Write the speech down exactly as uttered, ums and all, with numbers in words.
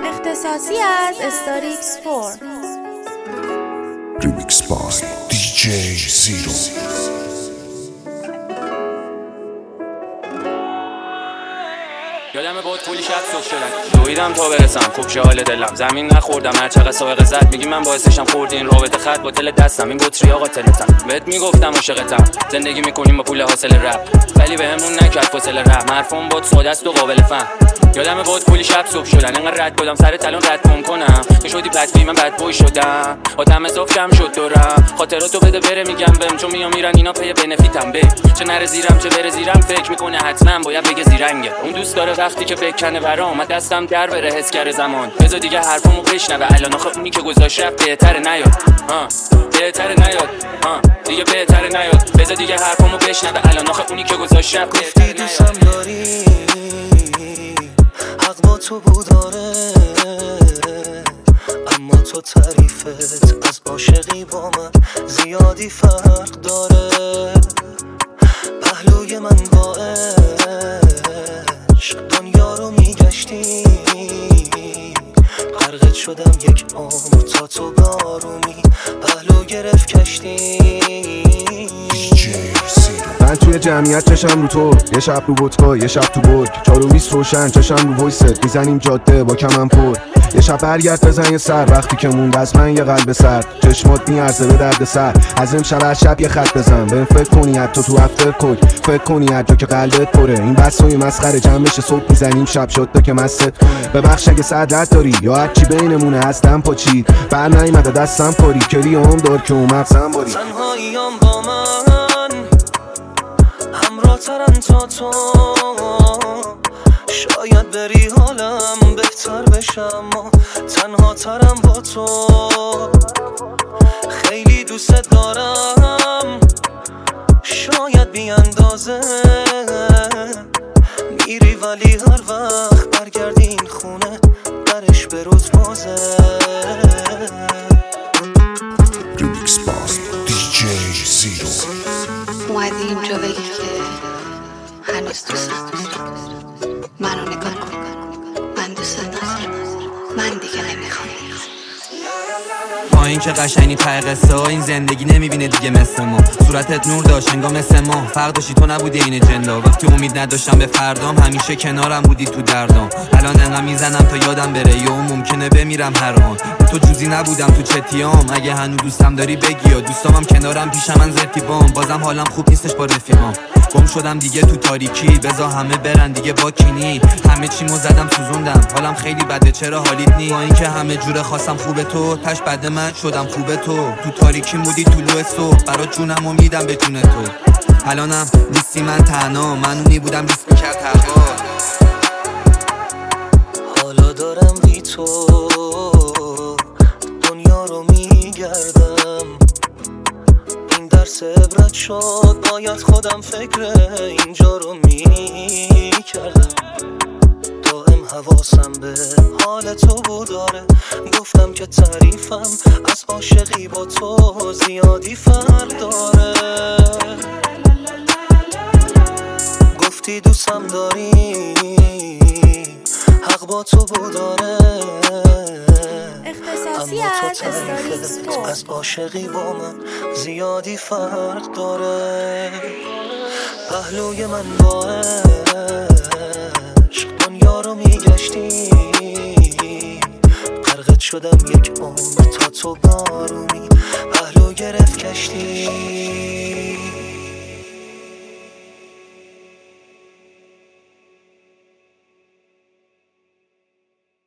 اختصاصی از استاریکس فور. ریمیکس بای دی جی زیرو. یادم بود کلی شب صبح شدن دویدم تا برسم خوب شه حال دلم زمین نخوردم هر چقدر سابقه زد میگی من باعثشم خوردی این رابطه خط با تل دستم این بطری آقا تلتم بهت میگفتم عاشقتم زندگی میکنیم با پول حاصل رپ ولی بهمون نکرد فاصله رپ حرفم بود ساده است و قابل فهم یادم بود کلی شب صبح شدن انقدر رد بودم سر تلون رد کن کنم که شدی بدبی من بد بوی شدم آدم صاف کم شد دورم خاطراتو بده بره میگم بهم چون میام میرن اینا پی بنفیتم به چه نره زیرم چه بره زیرم فکر میکنه حتما باید بگه زیرنگه اون دوست داره وقتی که بکنه برام دستم در بره حس کرده زمان بذار دیگه حرفمو بشنوه الان آخه اونی که گذاشت رفت بهتره نیاد ها بهتره نیاد ها دیگه بهتره نیاد بذار دیگه حرفمو بشنوه الان آخه اونی که گذاشت رفت بهتره نیاد حق با تو بود آره اما تو تعریفت از عاشقی با من زیادی فرق داره پهلوی من با عشق دنیا رو میگشتی غرقت شدم یک عمر تا تو بارومی پهلو گرفت کشتی من توی جمعیت چشم رو تو یه شب رو بوتکا یه شب تو برگ چارو بیست روشن چشم رو ویست میزنیم جاده با کمم پر یه شب برگرد بزن یه سر وقتی که موند از من یه قلب سر چشمات میارزه به درد سر از امشب هر شب یه خط بزن بهم فکر کنی حتی تو افتر کد فکر کنی هر جا که قلبت پره این بسوی مسخره جمع بشه صبح میزنیم شب شد تا که مست ببخش اگه سعادت داری یا هر چی بینمونه هستم پاچید بر نیومده دستم کاری کلی هم دار که اون مغزم باری تنهاییام با من همراه ترم تا تو شاید بری حالم بهتر بشم اما تنها ترم با تو خیلی دوست دارم شاید بی اندازه میری ولی هر وقت برگردی این خونه درش به روز بازه ریمیکس بای دی جی زیرو. اومدی اینجا بگی که هنوز دوست منو نگاه کن من دوست ندارم من دیگه نمیخوام با این که قشنگی ته قصه ها این زندگی نمیبینه دیگه مثل ما صورتت نور داشت انگار مثل ما فرق داشتی تو نبودی این جندا وقتی امید نداشتم به فردام همیشه کنارم بودی تو دردام الان انقدر میزنم تا یادم بره یا ممکنه بمیرم هر آن تو جوزی نبودم تو چتیام اگه هنوز دوستم داری بگی یا دوستامم کنارم پیشم من زرتیبام بازم حالم خوب نیستش با رفیقام گم شدم دیگه تو تاریکی بذار همه برن دیگه با کینی همه چیمو زدم سوزوندم حالم خیلی بده چرا حالیت نی با اینکه همه جوره خواستم خوبه تو تاش بد من شدم خوبه تو تو تاریکی مودی طلوع صبح برات جونمو میدم به جون تو الانم نیستی من تنها من اونی بودم لیست میکرد هوا حالا دارم بی تو دنیا رو میگردم این درس عبرت شد باید خودم فکر اینجا رو میکردم دائم حواسم به حال تو بود داره گفتم که تعریفم از عاشقی با تو زیادی فرق داره گفتی دوستم داری حق با تو بود داره اختصاصی اما تو از استاریکس تعریفت فور. از عاشقی با من زیادی فرق داره پهلوی من با عشق دنیا رو میگشتی غرقت شدم یک عمر تا تو بارومی پهلو گرفت کشتی